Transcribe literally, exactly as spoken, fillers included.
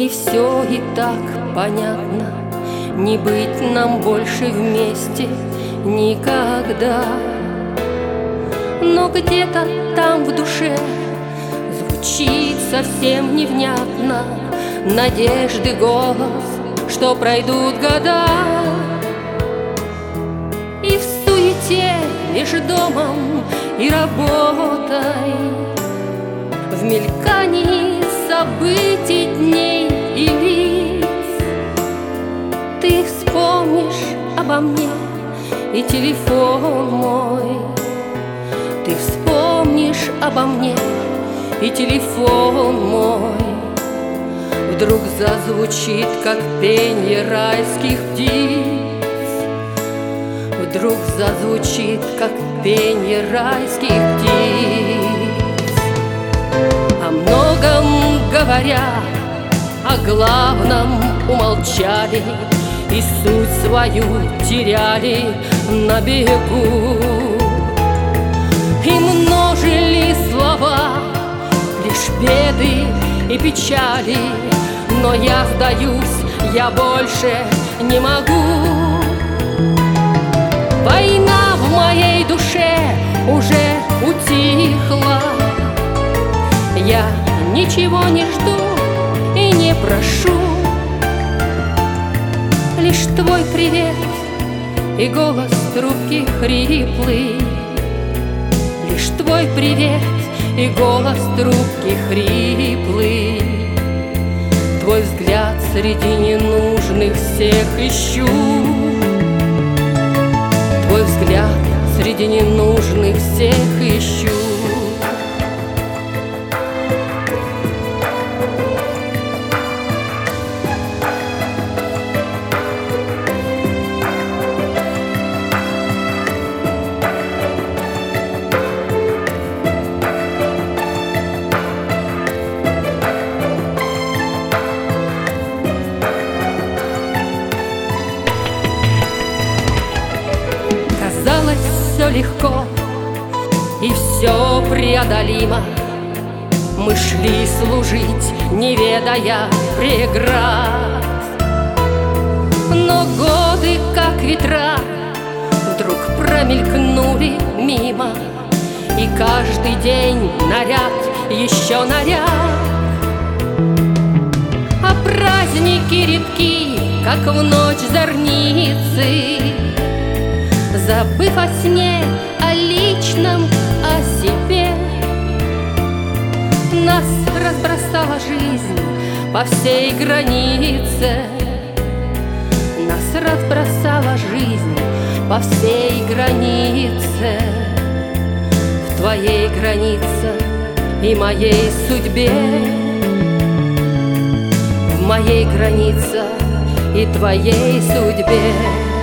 И все и так понятно, не быть нам больше вместе никогда. Но где-то там в душе звучит совсем невнятно надежды голос, что пройдут года. И в суете между домом и работой, в мелькании событий, дней и лиц, ты вспомнишь обо мне и телефон мой. Ты вспомнишь обо мне и телефон мой. Вдруг зазвучит, как пенье райских птиц. Вдруг зазвучит, как пенье райских птиц. О многом говоря, о главном умолчали и суть свою теряли на бегу. И множили слова лишь беды и печали, но я сдаюсь, я больше не могу. Война в моей душе уже утихла. Я ничего не жду и не прошу, лишь твой привет и голос трубки хриплый. Лишь твой привет и голос трубки хриплый. Твой взгляд среди ненужных всех ищу. Твой взгляд среди ненужных всех ищу. Все легко и все преодолимо. Мы шли служить, не ведая преград. Но годы, как ветра, вдруг промелькнули мимо. И каждый день наряд, еще наряд. А праздники редки, как в ночь зорницы. Забыв о сне, о личном, о себе, нас разбросала жизнь по всей границе. Нас разбросала жизнь по всей границе. В твоей границе и моей судьбе. В моей границе и твоей судьбе.